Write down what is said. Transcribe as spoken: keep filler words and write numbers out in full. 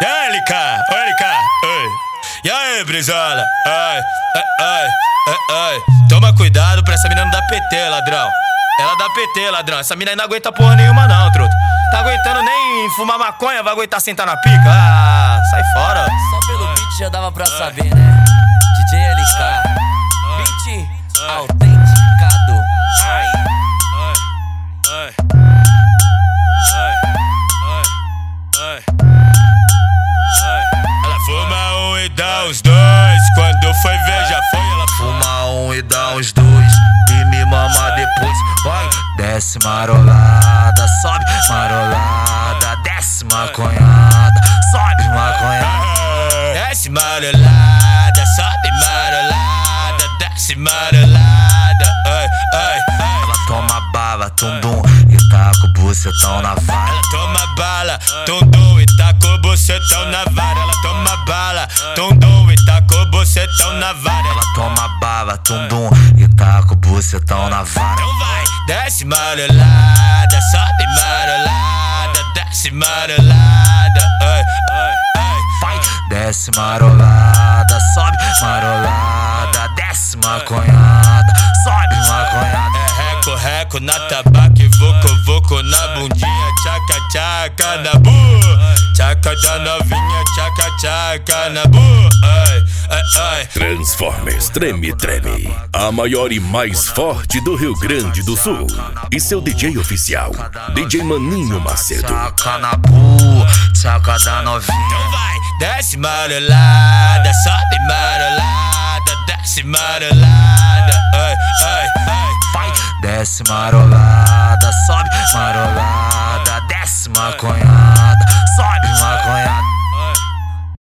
E aí, L K, oi, L K, oi. E aí, brisola, ai, ai, ai, ai, ai. Toma cuidado pra essa mina não dar P T, ladrão. Ela dá P T, ladrão. Essa mina aí não aguenta porra nenhuma não, truto. Tá aguentando nem fumar maconha, vai aguentar sentar na pica? Ah, sai fora. Só pelo beat já dava pra saber, né? D J L K, beat autenticado. Ai, ai, ai, ai, ai, ai. Ela fuma um e dá os dois. Quando foi ver já foi, ela Fuma um e dá os dois e me mama depois. Vai, desce marolada, sobe marolada, desce maconhada, sobe maconhada. Desce marolada, sobe marolada, desce marolada. Ai, ai, ai. Ela toma bala, tum-dum e tá com o bucetão na vara. Ela toma bala, tum-dum e tá com o bucetão na vara. Ela toma bala, tum-dum e tá com o bucetão na vara. Ela toma bala, tum-dum e tá com o bucetão na vara. Então vai, desce marolada, sobe marolada, desce marolada. Ai, ai, ai. Vai, desce marolada, sobe marolada, desce maconhada, sobe maconhada. É reco, reco na tabaco e voco, voco na bundinha. Tchaca, tchaca na bu. Tchaca da novinha, tchaca, tchaca na bu. Ai, ai, ai. Transformers Treme Treme, a maior e mais forte do Rio Grande do Sul. E seu D J oficial, D J Maninho Macedo. Tchaca na bu, tchaca da novinha. Então vai, desce marolada, sobe marolada, desce marolada. Ai, ai, ai. Vai, desce marolada, sobe marolada, desce maconhada, sobe maconhada.